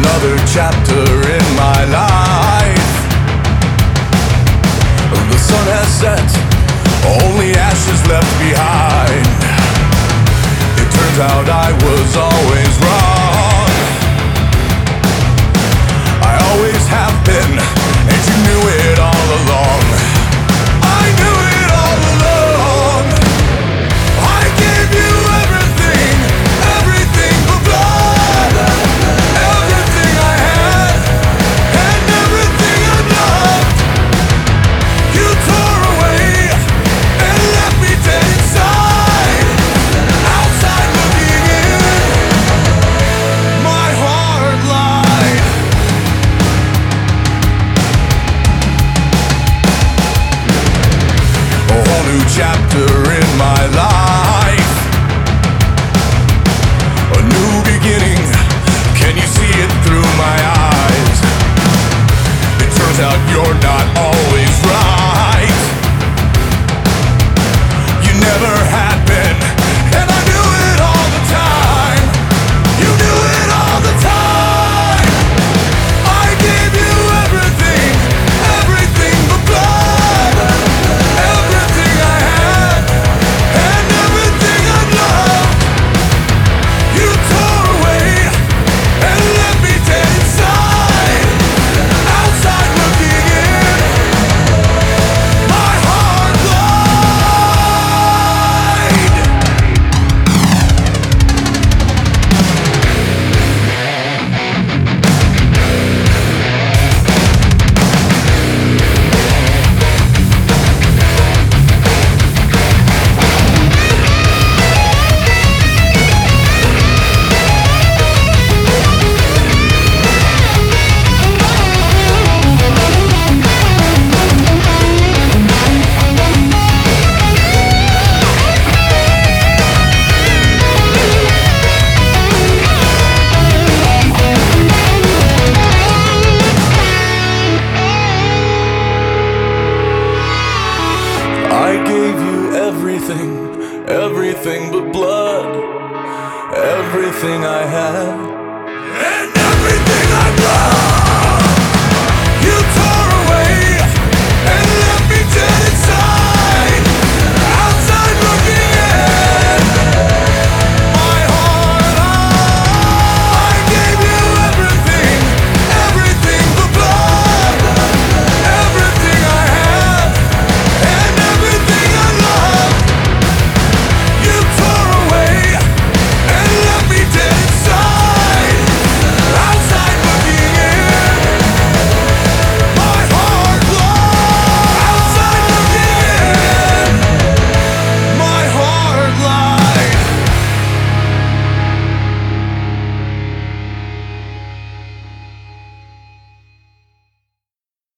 another chapter in my life. The sun has set, only ashes left behind. It turns out I was always wrong. I always have been, and you knew it all along. I knew it all along. I gave you everything, everything but blood. Everything I had, and everything I loved. You tore away and left me dead inside. Outside looking in, my heart lied. A whole new chapter in my life. A new beginning. Can you see it through my eyes? It turns out you're not always right. You never had been, and I knew it all the time. You knew it all the time. I gave you everything, everything but blood. Everything I had, and everything I loved. You tore away and left me dead inside. Outside looking in, my heart lied. I gave you everything, everything but blood. Everything I had,